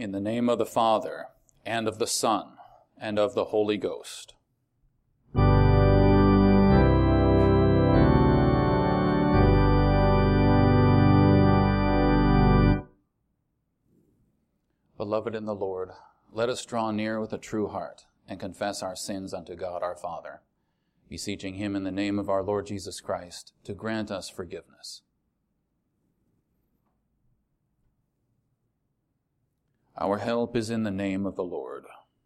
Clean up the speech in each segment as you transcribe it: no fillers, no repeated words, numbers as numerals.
In the name of the Father, and of the Son, and of the Holy Ghost. Beloved in the Lord, let us draw near with a true heart and confess our sins unto God our Father, beseeching him in the name of our Lord Jesus Christ to grant us forgiveness. Our help is in the name of the Lord.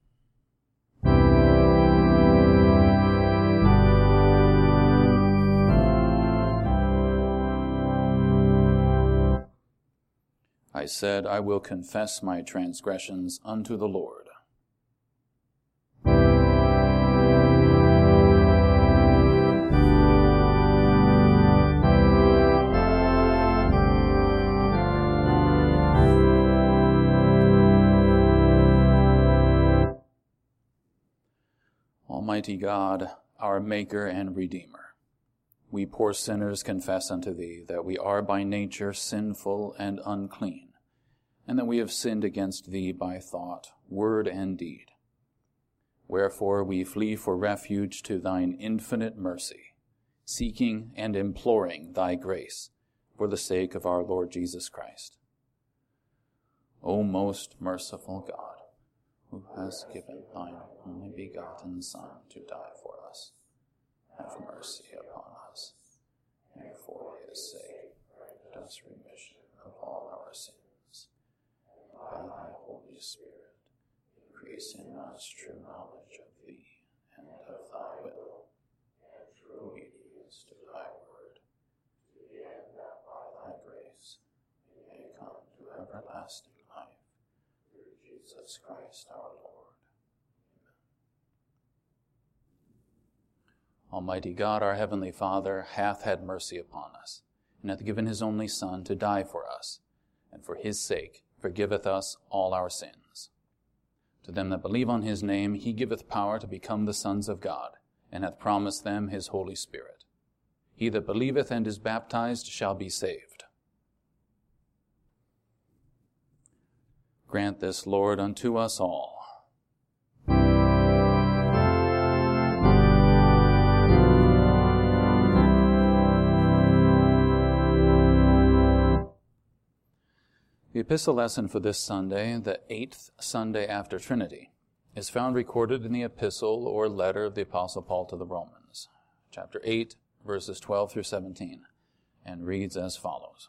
I said, I will confess my transgressions unto the Lord. Almighty God, our Maker and Redeemer, we poor sinners confess unto Thee that we are by nature sinful and unclean, and that we have sinned against Thee by thought, word, and deed. Wherefore we flee for refuge to Thine infinite mercy, seeking and imploring Thy grace for the sake of our Lord Jesus Christ. O most merciful God, who hast given Thine only begotten Son to die for us, have mercy upon us, and for His sake grant us remission of all our sins. By Thy Holy Spirit, increase in us true knowledge of Thee and of Thy will, and true obedience to Thy word, to the end that by Thy grace we may come to everlasting life. Through Jesus Christ our Lord. Almighty God, our heavenly Father, hath had mercy upon us, and hath given his only Son to die for us, and for his sake forgiveth us all our sins. To them that believe on his name he giveth power to become the sons of God, and hath promised them his Holy Spirit. He that believeth and is baptized shall be saved. Grant this, Lord, unto us all. The epistle lesson for this Sunday, the 8th Sunday after Trinity, is found recorded in the epistle or letter of the Apostle Paul to the Romans, chapter 8, verses 12 through 17, and reads as follows.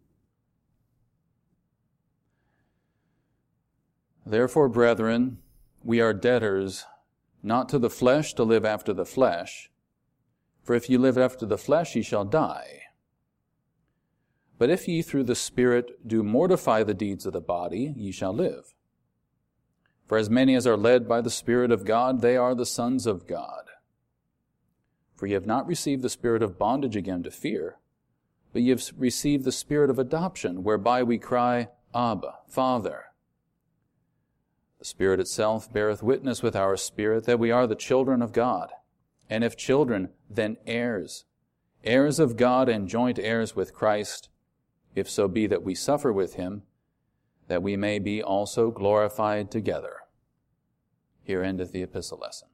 Therefore, brethren, we are debtors, not to the flesh to live after the flesh, for if ye live after the flesh ye shall die. But if ye through the Spirit do mortify the deeds of the body, ye shall live. For as many as are led by the Spirit of God, they are the sons of God. For ye have not received the spirit of bondage again to fear, but ye have received the Spirit of adoption, whereby we cry, Abba, Father. The Spirit itself beareth witness with our spirit that we are the children of God. And if children, then heirs, heirs of God and joint heirs with Christ, if so be that we suffer with him, that we may be also glorified together. Here endeth the epistle lesson.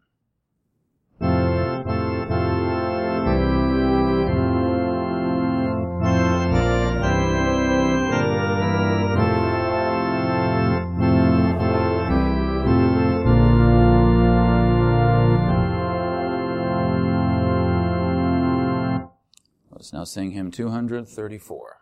Let us now sing hymn 234.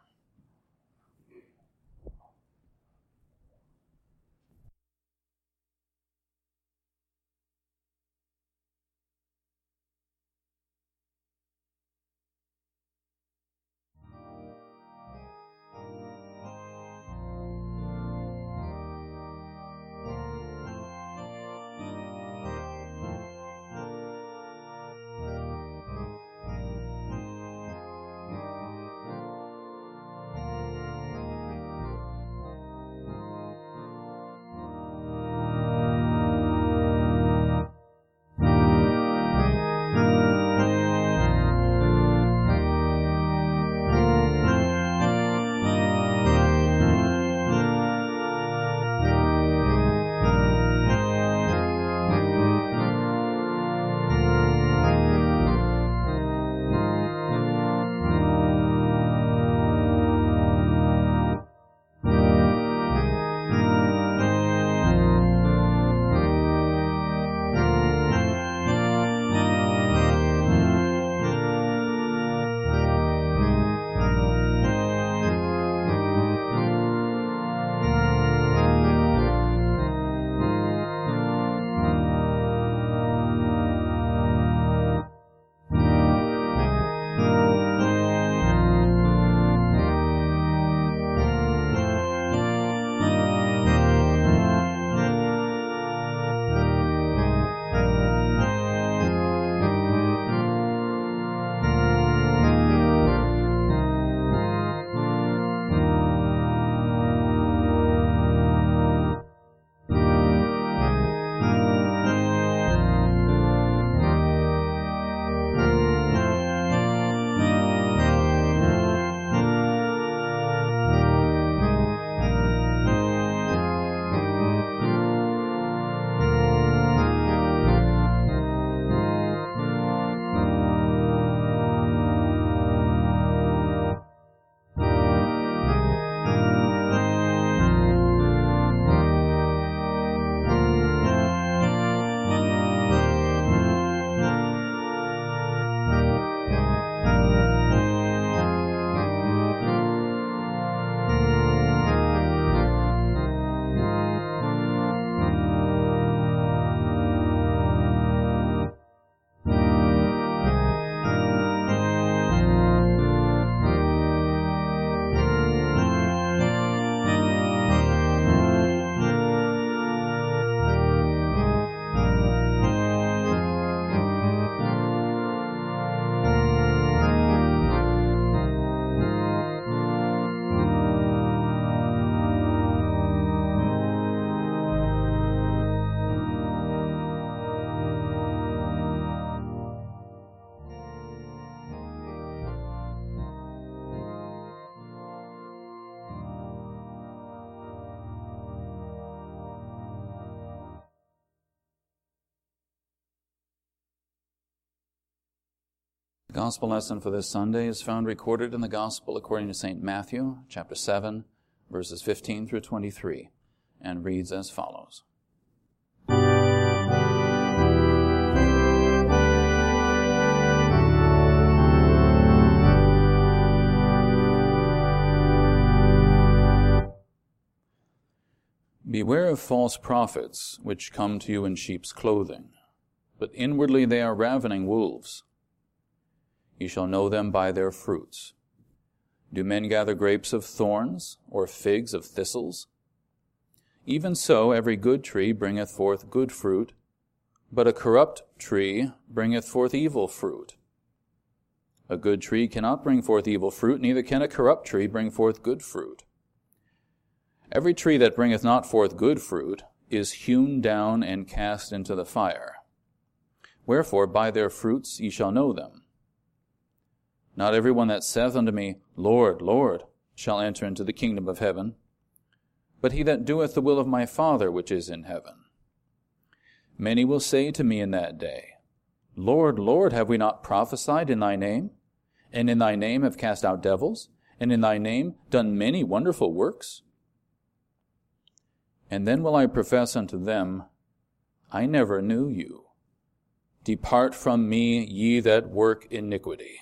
The gospel lesson for this Sunday is found recorded in the Gospel according to St. Matthew, chapter 7, verses 15 through 23, and reads as follows. Beware of false prophets, which come to you in sheep's clothing, but inwardly they are ravening wolves. You shall know them by their fruits. Do men gather grapes of thorns, or figs of thistles? Even so, every good tree bringeth forth good fruit, but a corrupt tree bringeth forth evil fruit. A good tree cannot bring forth evil fruit, neither can a corrupt tree bring forth good fruit. Every tree that bringeth not forth good fruit is hewn down and cast into the fire. Wherefore, by their fruits ye shall know them. Not every one that saith unto me, Lord, Lord, shall enter into the kingdom of heaven, but he that doeth the will of my Father which is in heaven. Many will say to me in that day, Lord, Lord, have we not prophesied in thy name? And in thy name have cast out devils? And in thy name done many wonderful works? And then will I profess unto them, I never knew you. Depart from me, ye that work iniquity.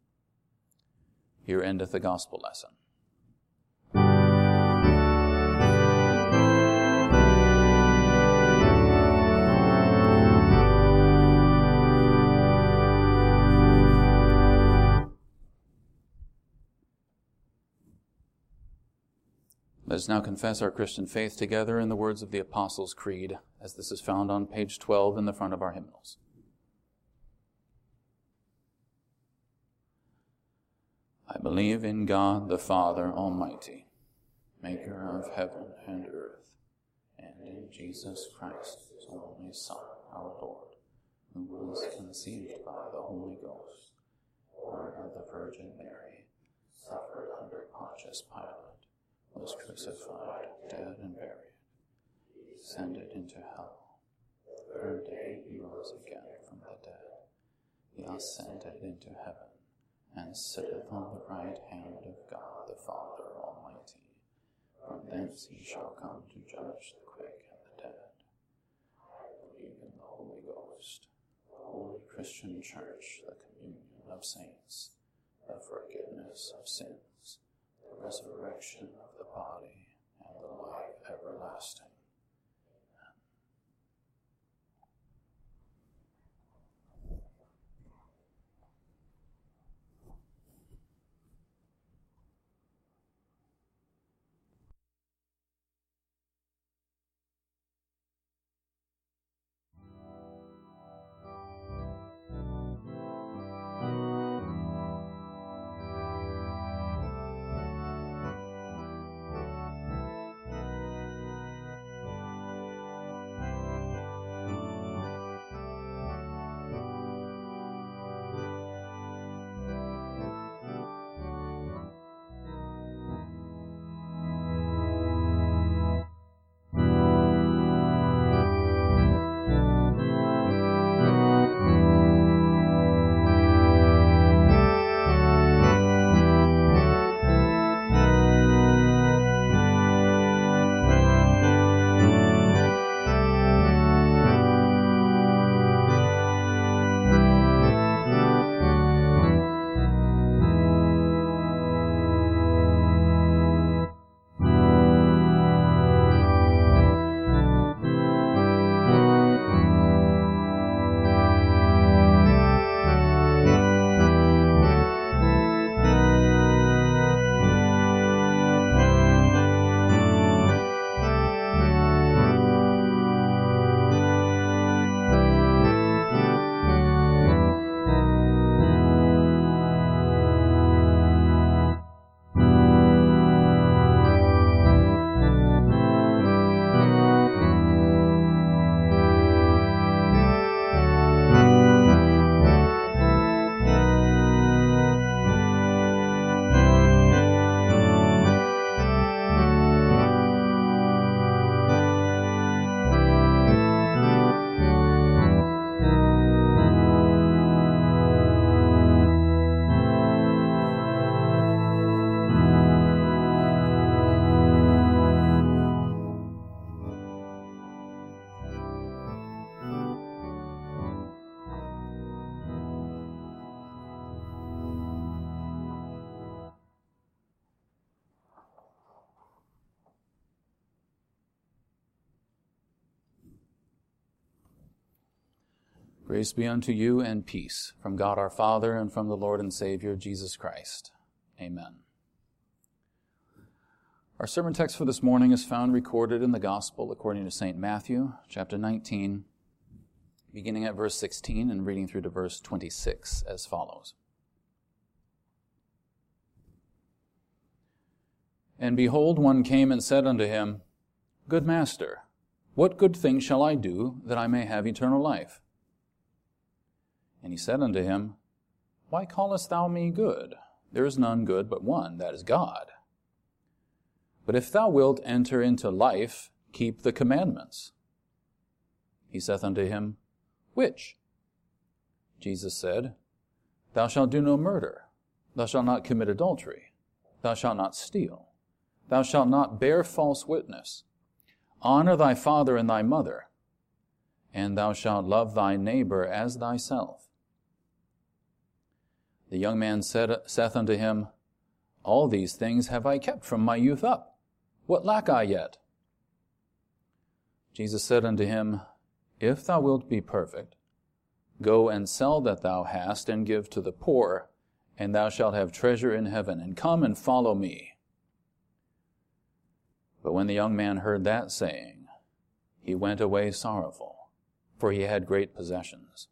Here endeth the gospel lesson. Let us now confess our Christian faith together in the words of the Apostles' Creed, as this is found on page 12 in the front of our hymnals. I believe in God the Father Almighty, maker of heaven and earth, and in Jesus Christ, his only Son, our Lord, who was conceived by the Holy Ghost, born of the Virgin Mary, suffered under Pontius Pilate, was crucified, dead, and buried, descended into hell. The third day he rose again from the dead. He ascended into heaven, and sitteth on the right hand of God the Father Almighty. From thence he shall come to judge the quick and the dead. I believe in the Holy Ghost, the holy Christian Church, the communion of saints, the forgiveness of sins, the resurrection of the body, and the life everlasting. Grace be unto you and peace from God our Father and from the Lord and Savior Jesus Christ. Amen. Our sermon text for this morning is found recorded in the Gospel according to St. Matthew, chapter 19, beginning at verse 16 and reading through to verse 26 as follows. And behold, one came and said unto him, Good Master, what good thing shall I do that I may have eternal life? And he said unto him, Why callest thou me good? There is none good but one, that is God. But if thou wilt enter into life, keep the commandments. He saith unto him, Which? Jesus said, Thou shalt do no murder. Thou shalt not commit adultery. Thou shalt not steal. Thou shalt not bear false witness. Honor thy father and thy mother. And thou shalt love thy neighbor as thyself. The young man saith unto him, All these things have I kept from my youth up. What lack I yet? Jesus said unto him, If thou wilt be perfect, go and sell that thou hast, and give to the poor, and thou shalt have treasure in heaven, and come and follow me. But when the young man heard that saying, he went away sorrowful, for he had great possessions.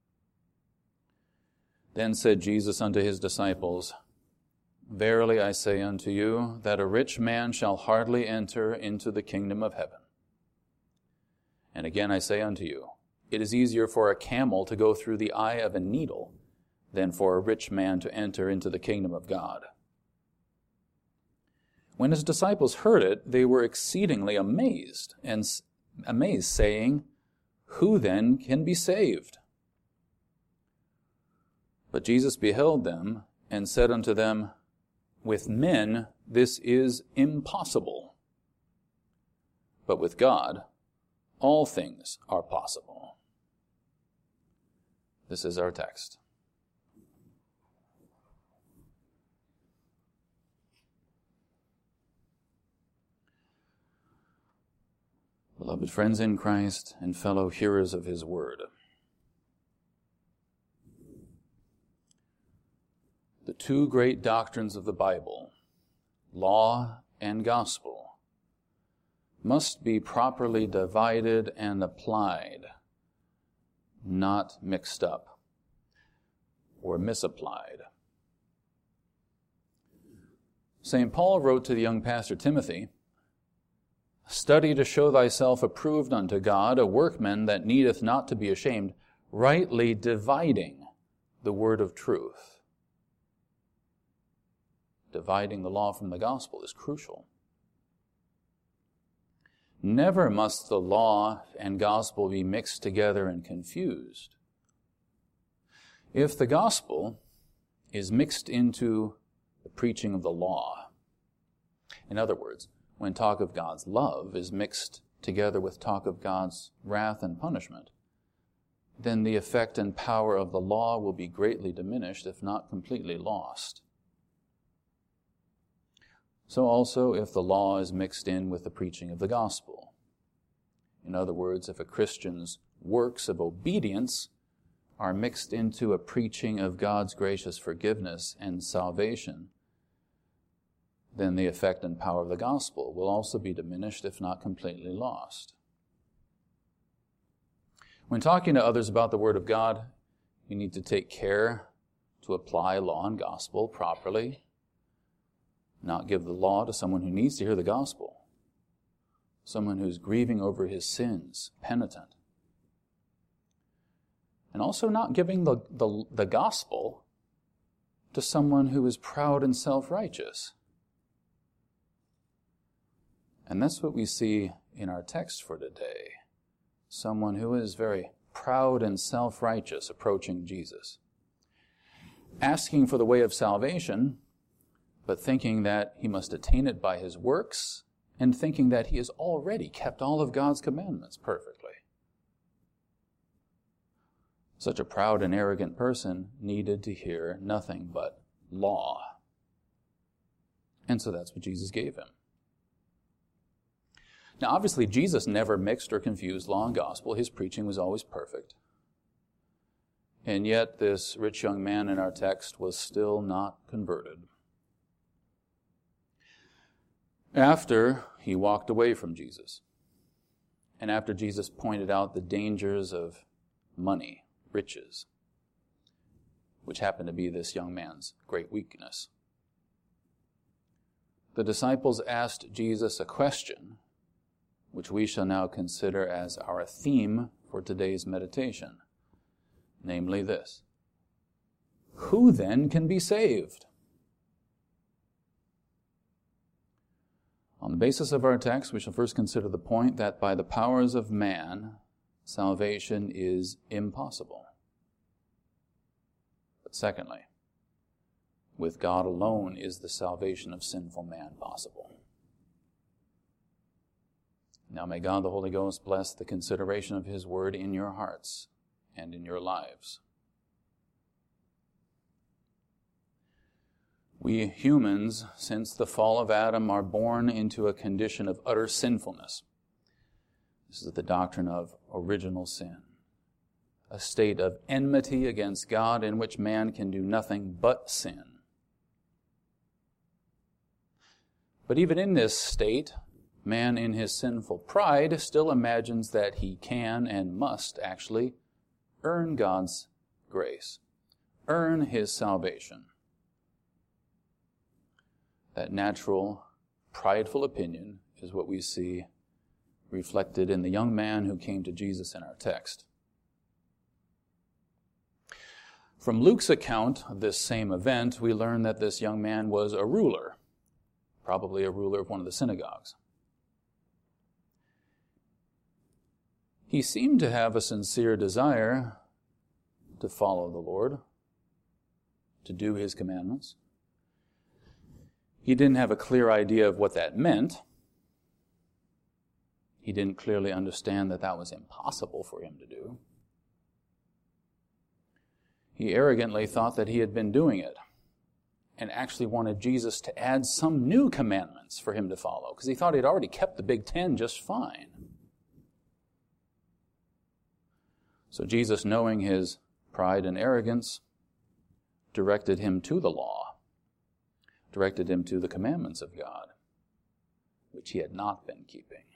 Then said Jesus unto his disciples, Verily I say unto you, that a rich man shall hardly enter into the kingdom of heaven. And again I say unto you, it is easier for a camel to go through the eye of a needle than for a rich man to enter into the kingdom of God. When his disciples heard it, they were exceedingly amazed, saying, Who then can be saved? But Jesus beheld them, and said unto them, With men this is impossible, but with God all things are possible. This is our text. Beloved friends in Christ and fellow hearers of his word, the two great doctrines of the Bible, law and gospel, must be properly divided and applied, not mixed up or misapplied. St. Paul wrote to the young pastor Timothy, Study to show thyself approved unto God, a workman that needeth not to be ashamed, rightly dividing the word of truth. Dividing the law from the gospel is crucial. Never must the law and gospel be mixed together and confused. If the gospel is mixed into the preaching of the law, in other words, when talk of God's love is mixed together with talk of God's wrath and punishment, then the effect and power of the law will be greatly diminished, if not completely lost. So also if the law is mixed in with the preaching of the gospel. In other words, if a Christian's works of obedience are mixed into a preaching of God's gracious forgiveness and salvation, then the effect and power of the gospel will also be diminished, if not completely lost. When talking to others about the Word of God, you need to take care to apply law and gospel properly. Not give the law to someone who needs to hear the gospel, someone who's grieving over his sins, penitent. And also not giving the gospel to someone who is proud and self-righteous. And that's what we see in our text for today. Someone who is very proud and self-righteous approaching Jesus, asking for the way of salvation, but thinking that he must attain it by his works, and thinking that he has already kept all of God's commandments perfectly. Such a proud and arrogant person needed to hear nothing but law. And so that's what Jesus gave him. Now, obviously, Jesus never mixed or confused law and gospel. His preaching was always perfect. And yet this rich young man in our text was still not converted. After he walked away from Jesus, and after Jesus pointed out the dangers of money, riches, which happened to be this young man's great weakness, the disciples asked Jesus a question, which we shall now consider as our theme for today's meditation, namely this: who then can be saved? On the basis of our text, we shall first consider the point that by the powers of man, salvation is impossible. But secondly, with God alone is the salvation of sinful man possible. Now may God the Holy Ghost bless the consideration of His Word in your hearts and in your lives. We humans, since the fall of Adam, are born into a condition of utter sinfulness. This is the doctrine of original sin, a state of enmity against God in which man can do nothing but sin. But even in this state, man in his sinful pride still imagines that he can and must actually earn God's grace, earn His salvation. That natural, prideful opinion is what we see reflected in the young man who came to Jesus in our text. From Luke's account of this same event, we learn that this young man was a ruler, probably a ruler of one of the synagogues. He seemed to have a sincere desire to follow the Lord, to do His commandments. He didn't have a clear idea of what that meant. He didn't clearly understand that that was impossible for him to do. He arrogantly thought that he had been doing it and actually wanted Jesus to add some new commandments for him to follow because he thought he'd already kept the Big Ten just fine. So Jesus, knowing his pride and arrogance, directed him to the law, directed him to the commandments of God, which he had not been keeping.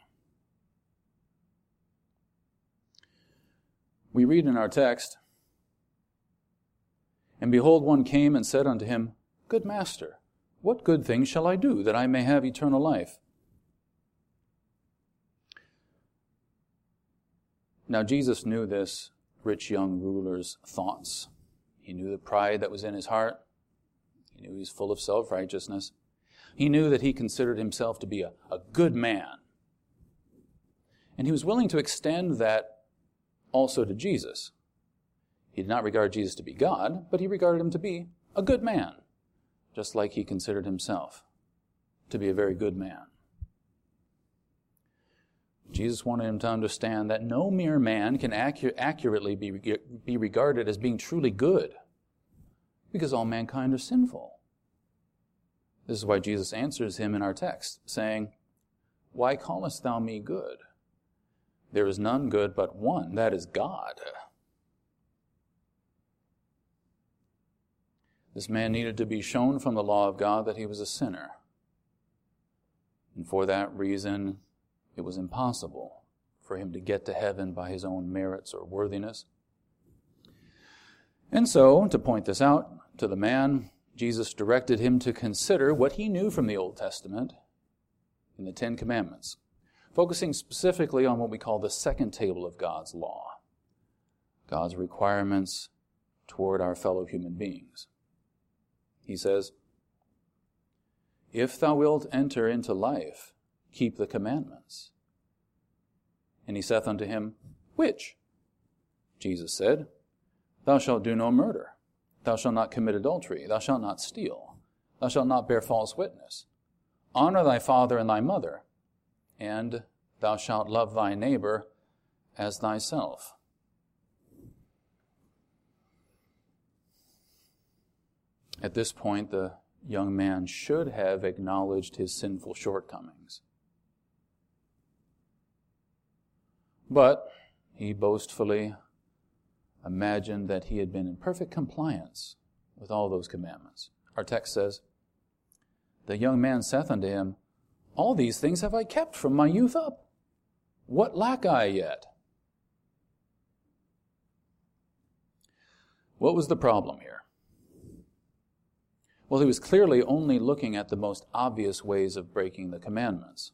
We read in our text, "And behold, one came and said unto him, Good master, what good thing shall I do that I may have eternal life?" Now Jesus knew this rich young ruler's thoughts. He knew the pride that was in his heart. He knew he was full of self-righteousness. He knew that he considered himself to be a good man. And he was willing to extend that also to Jesus. He did not regard Jesus to be God, but he regarded him to be a good man, just like he considered himself to be a very good man. Jesus wanted him to understand that no mere man can accurately be regarded as being truly good, because all mankind are sinful. This is why Jesus answers him in our text, saying, "Why callest thou me good? There is none good but one, that is God." This man needed to be shown from the law of God that he was a sinner. And for that reason, it was impossible for him to get to heaven by his own merits or worthiness. And so, to point this out to the man, Jesus directed him to consider what he knew from the Old Testament in the Ten Commandments, focusing specifically on what we call the second table of God's law, God's requirements toward our fellow human beings. He says, "If thou wilt enter into life, keep the commandments." And he saith unto him, "Which?" Jesus said, "Thou shalt do no murder. Thou shalt not commit adultery. Thou shalt not steal. Thou shalt not bear false witness. Honor thy father and thy mother. And thou shalt love thy neighbor as thyself." At this point, the young man should have acknowledged his sinful shortcomings. But he boastfully imagined that he had been in perfect compliance with all those commandments. Our text says, "The young man saith unto him, All these things have I kept from my youth up. What lack I yet?" What was the problem here? Well, he was clearly only looking at the most obvious ways of breaking the commandments.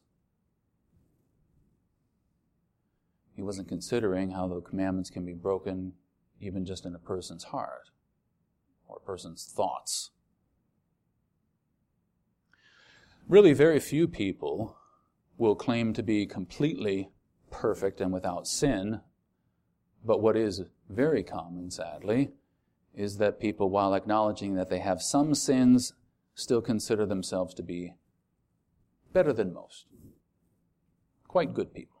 He wasn't considering how the commandments can be broken even just in a person's heart or a person's thoughts. Really, very few people will claim to be completely perfect and without sin, but what is very common, sadly, is that people, while acknowledging that they have some sins, still consider themselves to be better than most. Quite good people.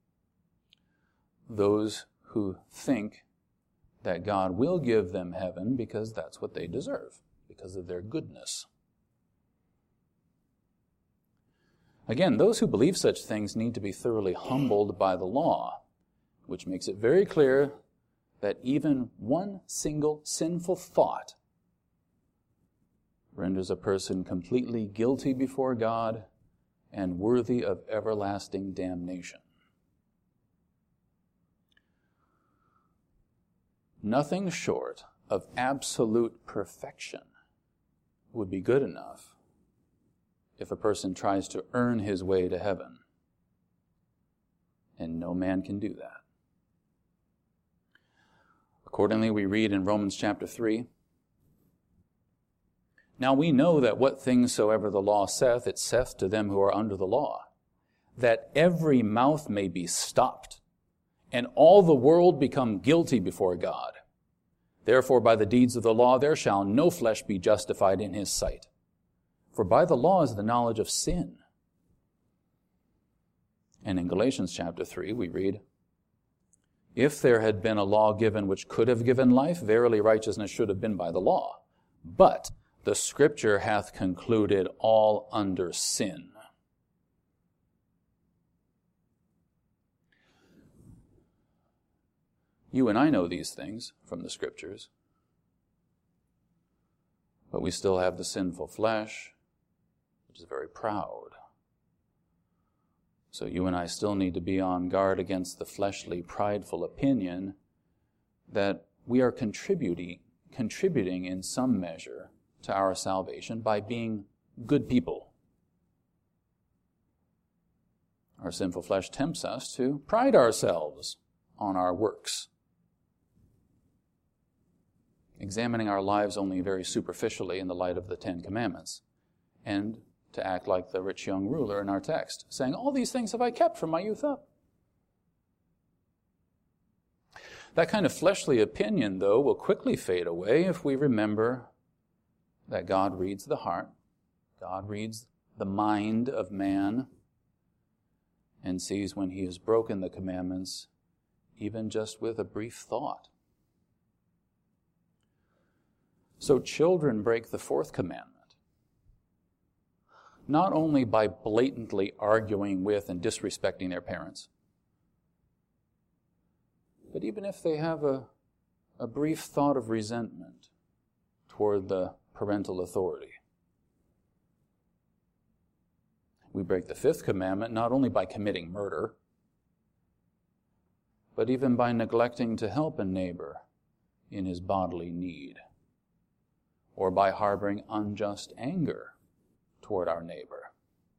Those who think that God will give them heaven because that's what they deserve, because of their goodness. Again, those who believe such things need to be thoroughly humbled by the law, which makes it very clear that even one single sinful thought renders a person completely guilty before God and worthy of everlasting damnation. Nothing short of absolute perfection would be good enough if a person tries to earn his way to heaven. And no man can do that. Accordingly, we read in Romans chapter 3, "Now we know that what things soever the law saith, it saith to them who are under the law, that every mouth may be stopped, and all the world become guilty before God. Therefore by the deeds of the law there shall no flesh be justified in his sight. For by the law is the knowledge of sin." And in Galatians chapter 3 we read, "If there had been a law given which could have given life, verily righteousness should have been by the law. But the Scripture hath concluded all under sin." You and I know these things from the Scriptures, but we still have the sinful flesh, which is very proud. So you and I still need to be on guard against the fleshly, prideful opinion that we are contributing in some measure to our salvation by being good people. Our sinful flesh tempts us to pride ourselves on our works, examining our lives only very superficially in the light of the Ten Commandments, and to act like the rich young ruler in our text, saying, "All these things have I kept from my youth up." That kind of fleshly opinion, though, will quickly fade away if we remember that God reads the heart, God reads the mind of man, and sees when he has broken the commandments, even just with a brief thought. So children break the fourth commandment, not only by blatantly arguing with and disrespecting their parents, but even if they have a brief thought of resentment toward the parental authority. We break the fifth commandment not only by committing murder, but even by neglecting to help a neighbor in his bodily need, or by harboring unjust anger toward our neighbor.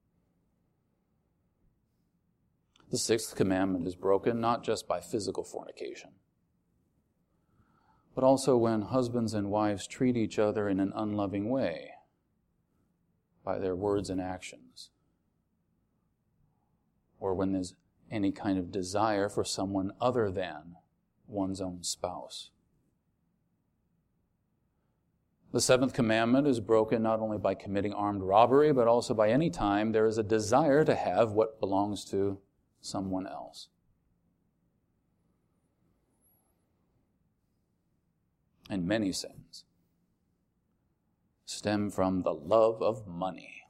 The sixth commandment is broken not just by physical fornication, but also when husbands and wives treat each other in an unloving way by their words and actions, or when there's any kind of desire for someone other than one's own spouse. The seventh commandment is broken not only by committing armed robbery, but also by any time there is a desire to have what belongs to someone else. And many sins stem from the love of money.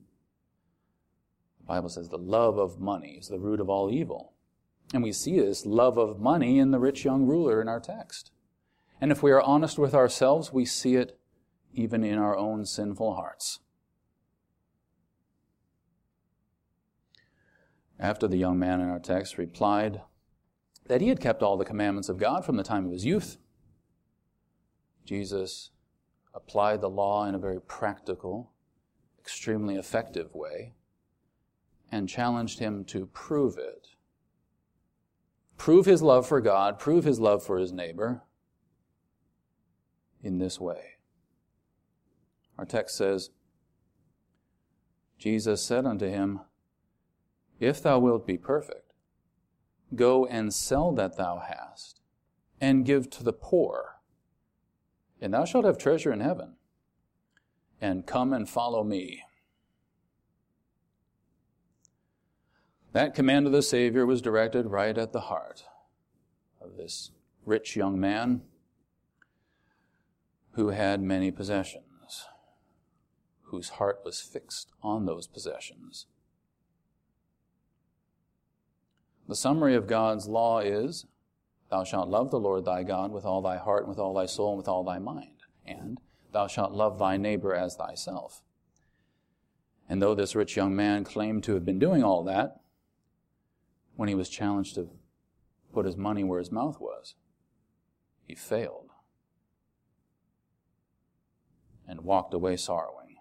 The Bible says the love of money is the root of all evil. And we see this love of money in the rich young ruler in our text. And if we are honest with ourselves, we see it even in our own sinful hearts. After the young man in our text replied that he had kept all the commandments of God from the time of his youth, Jesus applied the law in a very practical, extremely effective way and challenged him to prove it. Prove his love for God, prove his love for his neighbor in this way. Our text says, Jesus said unto him, If thou wilt be perfect, go and sell that thou hast, and give to the poor, and thou shalt have treasure in heaven. And come and follow me. That command of the Savior was directed right at the heart of this rich young man who had many possessions, whose heart was fixed on those possessions. The summary of God's law is, Thou shalt love the Lord thy God with all thy heart, and with all thy soul, and with all thy mind. And thou shalt love thy neighbor as thyself. And though this rich young man claimed to have been doing all that, when he was challenged to put his money where his mouth was, he failed and walked away sorrowing.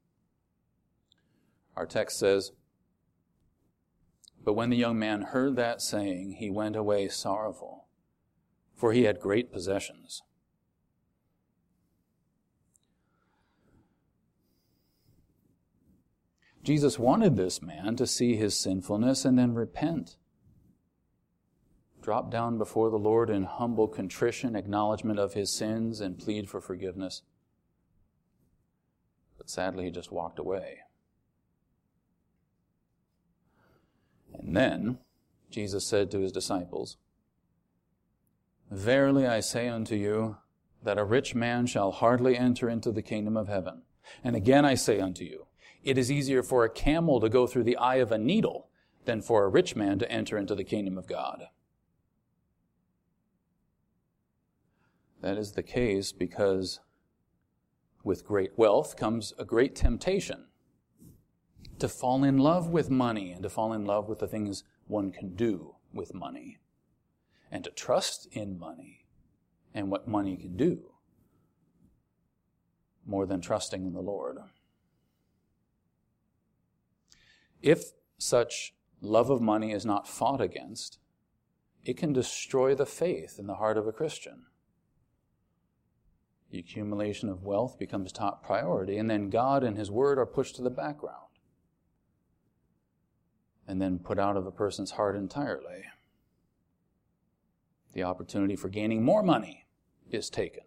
Our text says, But when the young man heard that saying, he went away sorrowful, for he had great possessions. Jesus wanted this man to see his sinfulness and then repent. Drop down before the Lord in humble contrition, acknowledgement of his sins, and plead for forgiveness. But sadly, he just walked away. And then Jesus said to his disciples, Verily I say unto you, that a rich man shall hardly enter into the kingdom of heaven. And again I say unto you, it is easier for a camel to go through the eye of a needle than for a rich man to enter into the kingdom of God. That is the case because with great wealth comes a great temptation to fall in love with money and to fall in love with the things one can do with money and to trust in money and what money can do more than trusting in the Lord. If such love of money is not fought against, it can destroy the faith in the heart of a Christian. The accumulation of wealth becomes top priority, and then God and His Word are pushed to the background and then put out of a person's heart entirely. The opportunity for gaining more money is taken,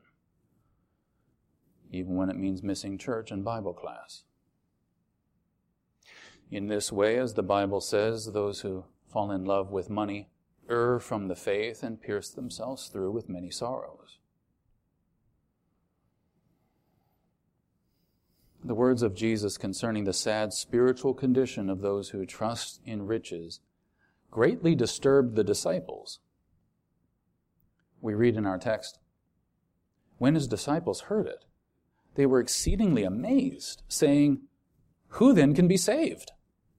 even when it means missing church and Bible class. In this way, as the Bible says, those who fall in love with money err from the faith and pierce themselves through with many sorrows. The words of Jesus concerning the sad spiritual condition of those who trust in riches greatly disturbed the disciples. We read in our text, when His disciples heard it, they were exceedingly amazed, saying, "Who then can be saved?"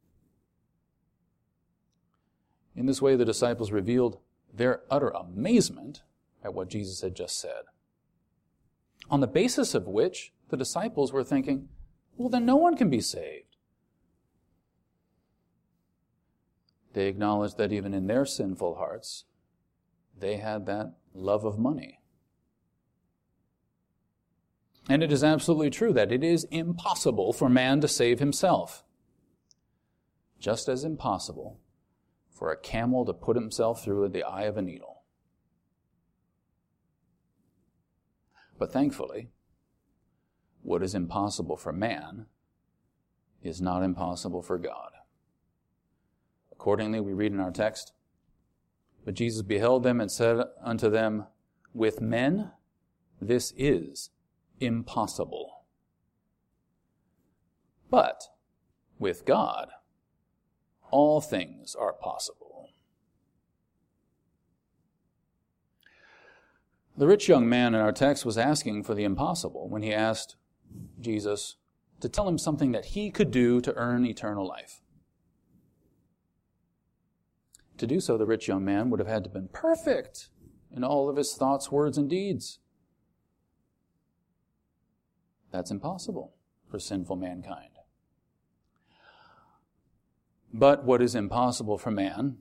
In this way, the disciples revealed their utter amazement at what Jesus had just said, on the basis of which the disciples were thinking, well, then no one can be saved. They acknowledged that even in their sinful hearts, they had that love of money. And it is absolutely true that it is impossible for man to save himself, just as impossible for a camel to put himself through the eye of a needle. But thankfully, what is impossible for man is not impossible for God. Accordingly, we read in our text, "But Jesus beheld them and said unto them, With men this is impossible. But with God all things are possible." The rich young man in our text was asking for the impossible when he asked Jesus to tell him something that he could do to earn eternal life. To do so, the rich young man would have had to have been perfect in all of his thoughts, words, and deeds. That's impossible for sinful mankind. But what is impossible for man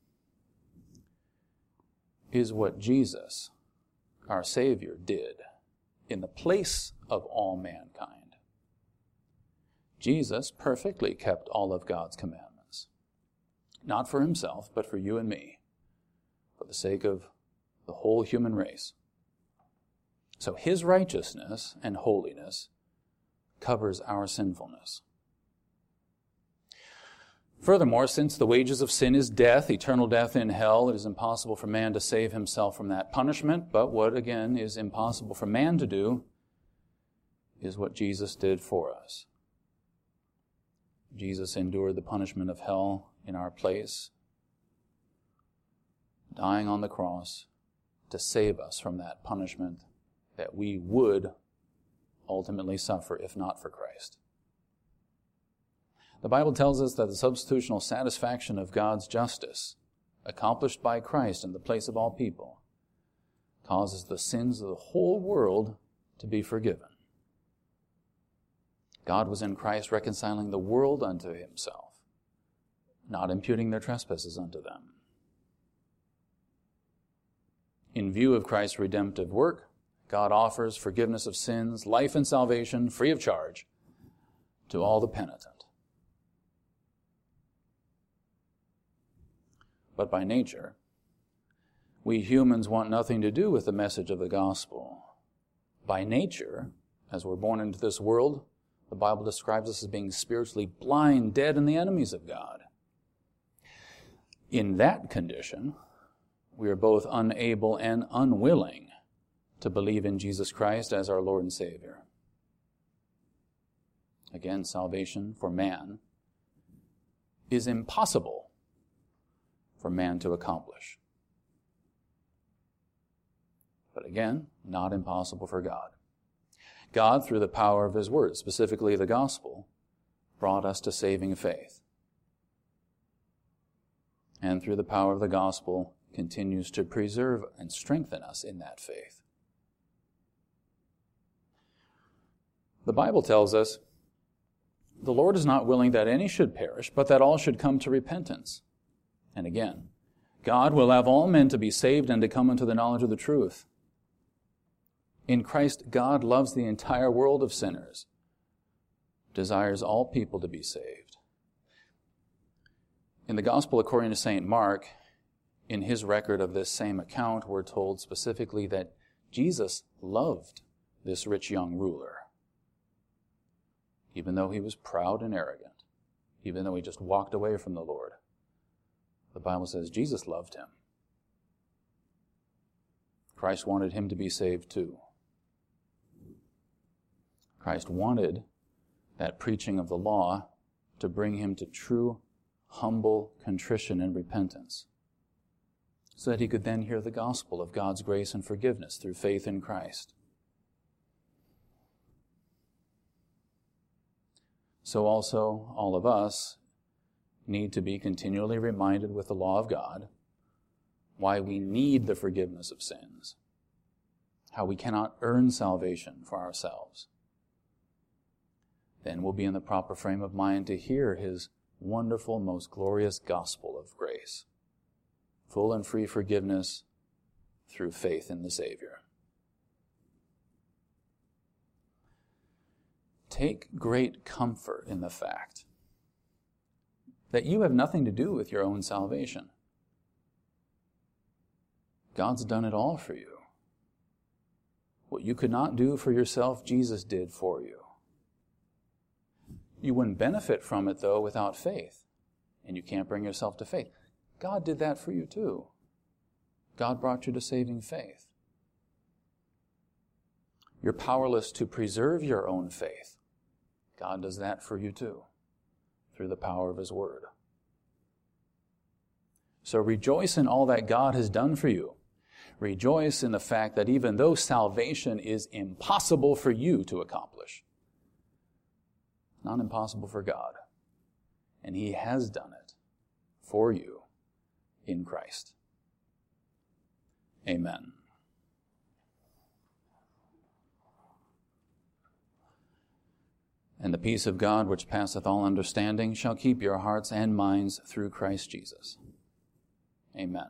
is what Jesus, our Savior, did in the place of all mankind. Jesus perfectly kept all of God's commandments, not for himself, but for you and me, for the sake of the whole human race. So his righteousness and holiness covers our sinfulness. Furthermore, since the wages of sin is death, eternal death in hell, it is impossible for man to save himself from that punishment. But what, again, is impossible for man to do is what Jesus did for us. Jesus endured the punishment of hell in our place, dying on the cross to save us from that punishment that we would ultimately suffer if not for Christ. The Bible tells us that the substitutional satisfaction of God's justice, accomplished by Christ in the place of all people, causes the sins of the whole world to be forgiven. God was in Christ reconciling the world unto himself, not imputing their trespasses unto them. In view of Christ's redemptive work, God offers forgiveness of sins, life and salvation, free of charge, to all the penitent. But by nature, we humans want nothing to do with the message of the gospel. By nature, as we're born into this world, the Bible describes us as being spiritually blind, dead, and the enemies of God. In that condition, we are both unable and unwilling to believe in Jesus Christ as our Lord and Savior. Again, salvation for man is impossible for man to accomplish. But again, not impossible for God. God, through the power of his word, specifically the gospel, brought us to saving faith. And through the power of the gospel, continues to preserve and strengthen us in that faith. The Bible tells us, the Lord is not willing that any should perish, but that all should come to repentance. And again, God will have all men to be saved and to come unto the knowledge of the truth. In Christ, God loves the entire world of sinners, desires all people to be saved. In the Gospel according to St. Mark, in his record of this same account, we're told specifically that Jesus loved this rich young ruler, even though he was proud and arrogant, even though he just walked away from the Lord. The Bible says Jesus loved him. Christ wanted him to be saved too. Christ wanted that preaching of the law to bring him to true, humble contrition and repentance, so that he could then hear the gospel of God's grace and forgiveness through faith in Christ. So also, all of us need to be continually reminded with the law of God why we need the forgiveness of sins, how we cannot earn salvation for ourselves. Then we'll be in the proper frame of mind to hear his wonderful, most glorious gospel of grace, full and free forgiveness through faith in the Savior. Take great comfort in the fact that you have nothing to do with your own salvation. God's done it all for you. What you could not do for yourself, Jesus did for you. You wouldn't benefit from it, though, without faith. And you can't bring yourself to faith. God did that for you, too. God brought you to saving faith. You're powerless to preserve your own faith. God does that for you, too, through the power of his word. So rejoice in all that God has done for you. Rejoice in the fact that even though salvation is impossible for you to accomplish, not impossible for God, and He has done it for you in Christ. Amen. And the peace of God, which passeth all understanding, shall keep your hearts and minds through Christ Jesus. Amen.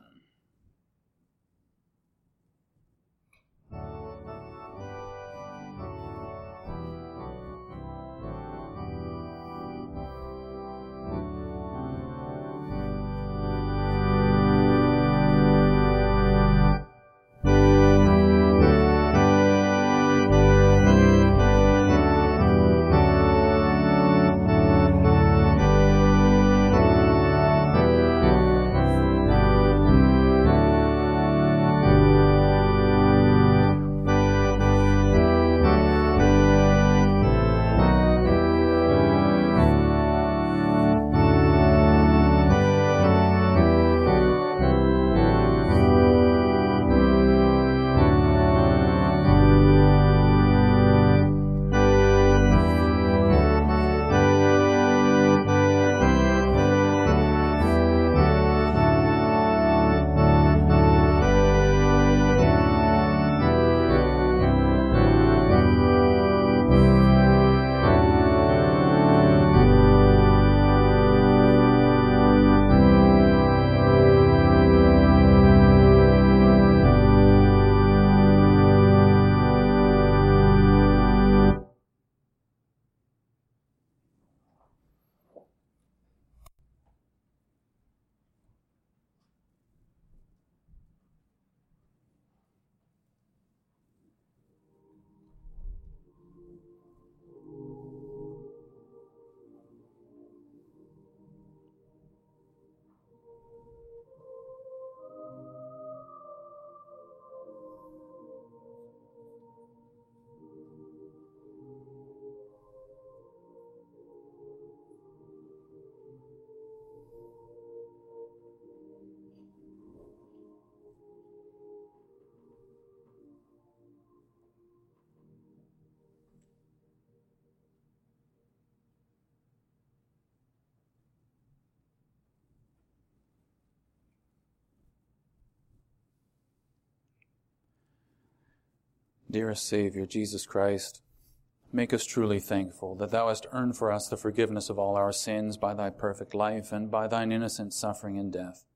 Dearest Savior, Jesus Christ, make us truly thankful that Thou hast earned for us the forgiveness of all our sins by Thy perfect life and by Thine innocent suffering and death.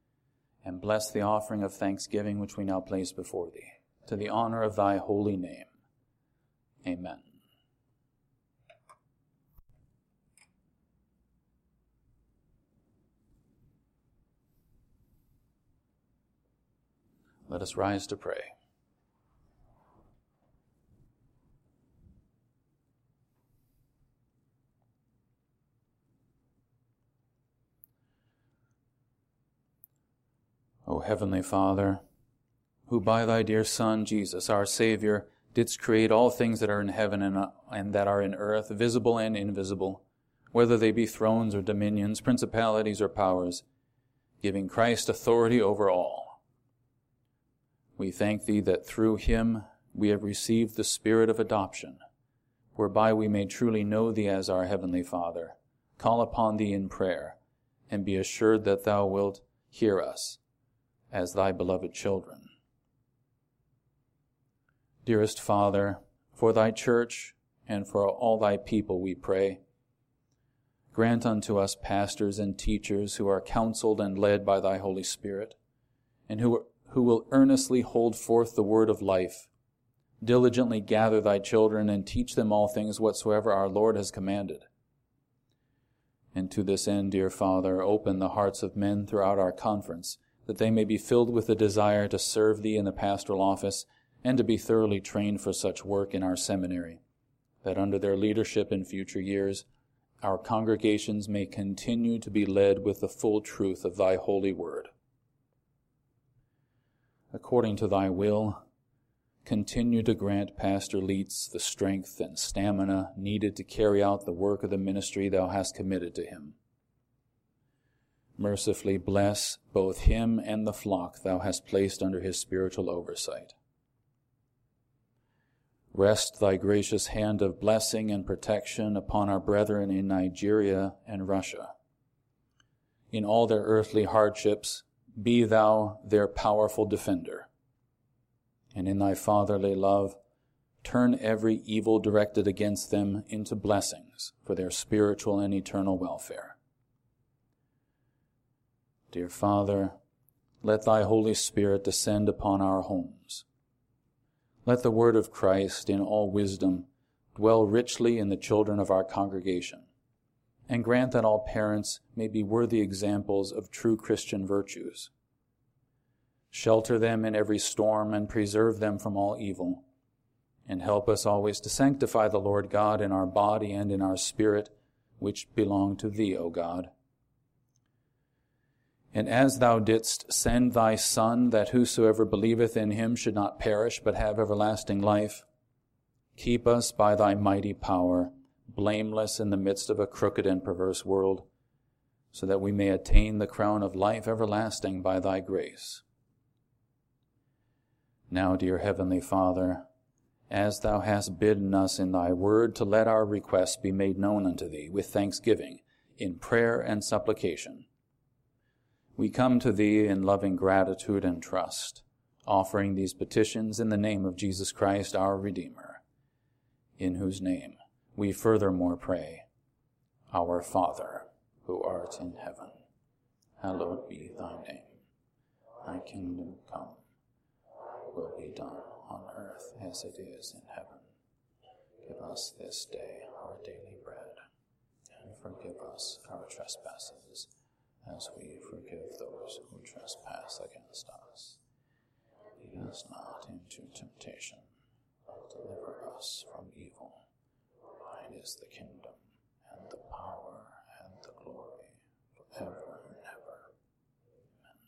And bless the offering of thanksgiving which we now place before Thee, to the honor of Thy holy name. Amen. Let us rise to pray. O Heavenly Father, who by Thy dear Son, Jesus, our Savior, didst create all things that are in heaven and that are in earth, visible and invisible, whether they be thrones or dominions, principalities or powers, giving Christ authority over all. We thank Thee that through Him we have received the Spirit of adoption, whereby we may truly know Thee as our Heavenly Father, call upon Thee in prayer, and be assured that Thou wilt hear us as Thy beloved children. Dearest Father, for Thy church and for all Thy people we pray. Grant unto us pastors and teachers who are counseled and led by Thy Holy Spirit, and who will earnestly hold forth the word of life, diligently gather Thy children, and teach them all things whatsoever our Lord has commanded. And to this end, dear Father, open the hearts of men throughout our conference, that they may be filled with the desire to serve Thee in the pastoral office and to be thoroughly trained for such work in our seminary, that under their leadership in future years, our congregations may continue to be led with the full truth of Thy holy word. According to Thy will, continue to grant Pastor Leitz the strength and stamina needed to carry out the work of the ministry Thou hast committed to him. Mercifully bless both him and the flock thou hast placed under his spiritual oversight. Rest thy gracious hand of blessing and protection upon our brethren in Nigeria and Russia. In all their earthly hardships, be thou their powerful defender. And in thy fatherly love, turn every evil directed against them into blessings for their spiritual and eternal welfare. Dear Father, let thy Holy Spirit descend upon our homes. Let the word of Christ in all wisdom dwell richly in the children of our congregation, and grant that all parents may be worthy examples of true Christian virtues. Shelter them in every storm and preserve them from all evil, and help us always to sanctify the Lord God in our body and in our spirit, which belong to thee, O God. And as thou didst send thy Son, that whosoever believeth in him should not perish, but have everlasting life, keep us by thy mighty power, blameless in the midst of a crooked and perverse world, so that we may attain the crown of life everlasting by thy grace. Now, dear Heavenly Father, as thou hast bidden us in thy word to let our requests be made known unto thee with thanksgiving, in prayer and supplication, we come to thee in loving gratitude and trust, offering these petitions in the name of Jesus Christ, our Redeemer, in whose name we furthermore pray, Our Father, who art in heaven, hallowed be thy name. Thy kingdom come, will be done on earth as it is in heaven. Give us this day our daily bread, and forgive us our trespasses, as we forgive those who trespass against us. Lead us not into temptation, but deliver us from evil. Thine is the kingdom, and the power, and the glory, forever and ever. Amen.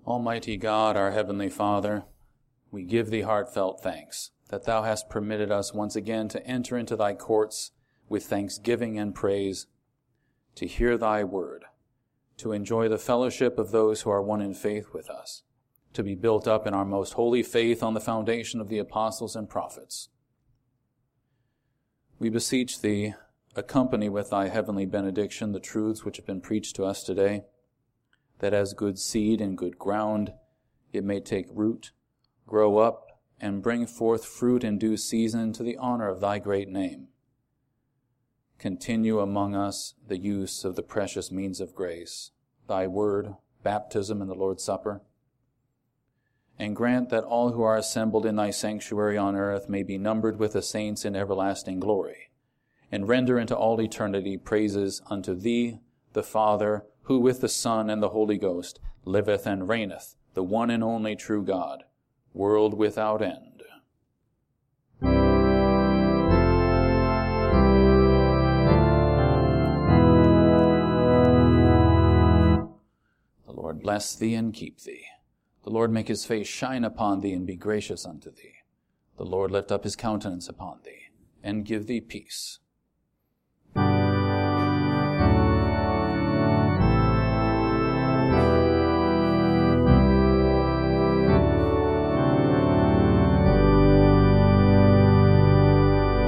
Almighty God, our heavenly Father, we give thee heartfelt thanks that thou hast permitted us once again to enter into thy courts with thanksgiving and praise, to hear thy word, to enjoy the fellowship of those who are one in faith with us, to be built up in our most holy faith on the foundation of the apostles and prophets. We beseech thee, accompany with thy heavenly benediction the truths which have been preached to us today, that as good seed in good ground it may take root, grow up, and bring forth fruit in due season to the honor of thy great name. Continue among us the use of the precious means of grace, thy word, baptism, and the Lord's Supper, and grant that all who are assembled in thy sanctuary on earth may be numbered with the saints in everlasting glory, and render into all eternity praises unto thee, the Father, who with the Son and the Holy Ghost liveth and reigneth, the one and only true God, world without end. The Lord bless thee and keep thee. The Lord make his face shine upon thee and be gracious unto thee. The Lord lift up his countenance upon thee and give thee peace.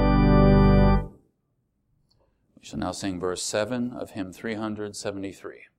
We shall now sing verse 7 of hymn 373.